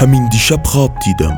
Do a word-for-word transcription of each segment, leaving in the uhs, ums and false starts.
همین دیشب خواب دیدم،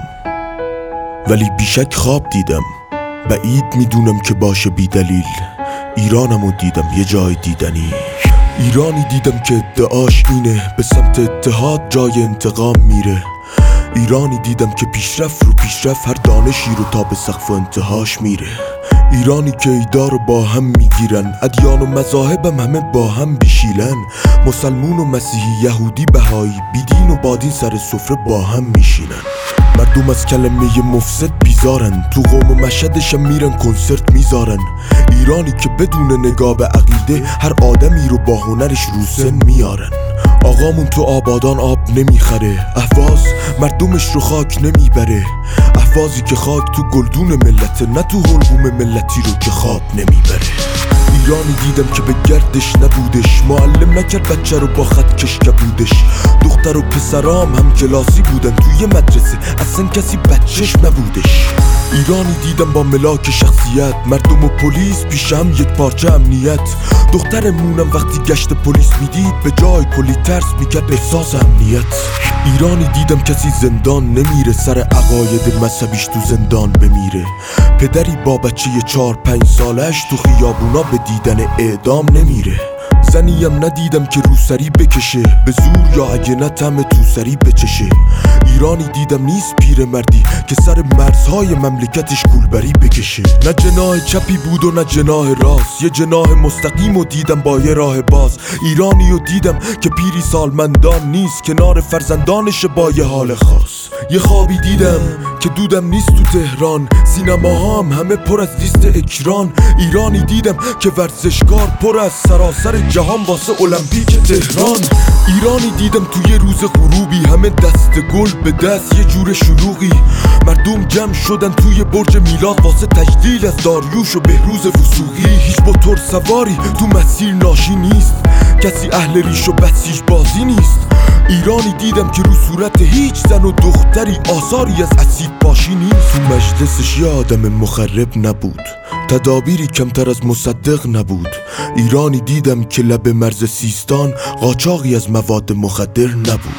ولی بیشک خواب دیدم. بعید میدونم که باشه بی دلیل. ایرانمو دیدم یه جای دیدنی. ایرانی دیدم که ادعاش اینه به سمت اتحاد جای انتقام میره. ایرانی دیدم که پیشرفت رو پیشرفت هر دانشی رو تا به سقف و انتهاش میره. ایرانی که ایدا رو با هم میگیرن، ادیان و مذاهبم همه با هم بیشیلن. مسلمون و مسیحی، یهودی، بهایی، بیدین و بادین سر سفره با هم میشینن. مردم از کلمه مفسد بیزارن، تو قوم و مشهدشم میرن کنسرت میذارن. ایرانی که بدون نگاه به عقیده هر آدمی رو با هنرش رو سن میارن. آقامون تو آبادان آب نمیخره، اهواز مردمش رو خاک نمیبره. اهوازی که خاک تو گلدون ملته، نه تو حلقوم ملتی رو که خواب نمیبره. ایرانی دیدم که به گردش نبودش، معلم نکرد بچه رو با خط کش کبودش. دختر و پسرام هم کلاسی بودن توی مدرسه، اصلا کسی بچهش نبودش. ایرانی دیدم با ملاک شخصیت، مردم و پلیس پیش هم یک پارچه امنیت. دخترمونم وقتی گشت پلیس میدید به جای کلی ترس میکرد احساس امنیت. ایرانی دیدم کسی زندان نمیره، سر عقاید مذهبیش تو زندان بمیره. پدری با بچه چار پنج سالش تو خیابونا به دیدن اعدام نمیره. زنیم ندیدم که روسری بکشه، به زور یا اگه نه طعم توسری بچشه. ایرانی دیدم نیست پیر مردی که سر مرزهای مملکتش کولبری بکشه. نه جناح چپی بود و نه جناح راست، یه جناح مستقیم و دیدم با یه راه باز. ایرانی رو دیدم که پیری سالمندان نیست، کنار فرزندانش با یه حال خاص. یه خوابی دیدم که دودم نیست تو تهران، سینماها هم همه پر از لیست اکران. ایرانی دیدم که ورزشکار پر از سراسر جهان واسه المپیک تهران. ایرانی دیدم توی روز غروبی همه دست گل به دست یه جور شلوغی. مردم جمع شدن توی برج میلاد واسه تجلیل از داریوش و بهروز وثوقی. هیچ موتور سواری تو مسیر ناشی نیست، کسی اهل ریش و بسیج بازی نیست. ایرانی دیدم که رو صورت هیچ زن و دختری آثاری از اسید باشی نیست. تو مجلسش یه آدم مخرب نبود، تدابیری کمتر از مصدق نبود. ایرانی دیدم که لب مرز سیستان قاچاقی از مواد مخدر نبود.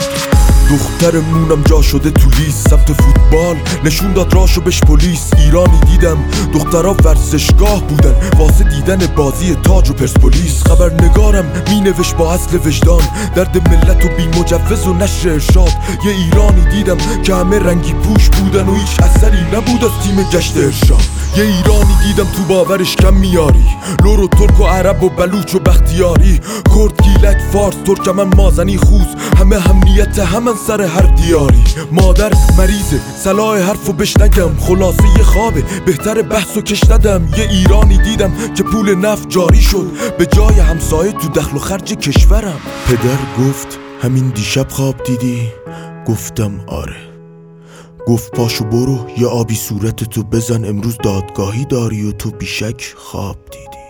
دخترمونم جا شده تو لیست، سمت فوتبال نشون داد راشو بهش پلیس. ایرانی دیدم دخترها ورزشگاه بودن واسه دیدن بازی تاج و پرسپولیس. خبرنگارم می نوشت با اصل وجدان، درد ملت و بی مجوز و نشر ارشاد. یه ایرانی دیدم که همه رنگی پوش بودن و هیچ اثری نبود از تیم گشت ارشاد. یه ایرانی دیدم تو باورش کم میاری، لور و ترک و عرب و بلوچ و بختیاری. کرد، گیلک، فارس، ترکمن، مازنی، خوز، همه همنیت همن سر هر دیاری. مادر مریضه، صلاح حرفو بش نگم، خلاصه یه خوابه بهتر بحثو کش ندم. یه ایرانی دیدم که پول نفت جاری شد به جای همسایه تو دخل و خرج کشورم. پدر گفت همین دیشب خواب دیدی؟ گفتم آره. گفت پاشو برو یه آبی صورتتو بزن، امروز دادگاهی داری و تو بیشک خواب دیدی.